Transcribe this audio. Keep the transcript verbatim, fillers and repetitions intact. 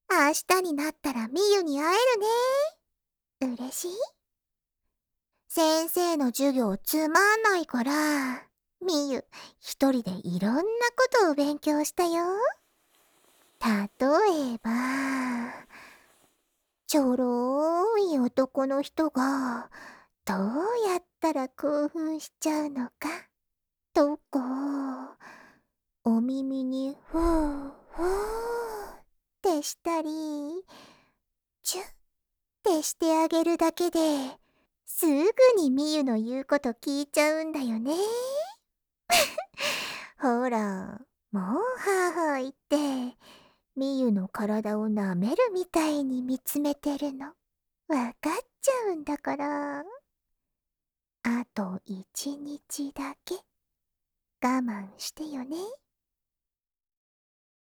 明日になったらみゆに会えるね。嬉しい？先生の授業つまんないから、みゆ、一人でいろんなことを勉強したよ。例えば、ちょろーい男の人が、どうやったら興奮しちゃうのか、とか、お耳にふーふーってしたり、チュッてしてあげるだけで、すぐにみゆの言うこと聞いちゃうんだよね。ほら、もうはーはー言って、みゆの体を舐めるみたいに見つめてるの。わかっちゃうんだから。あと一日だけ我慢してよね。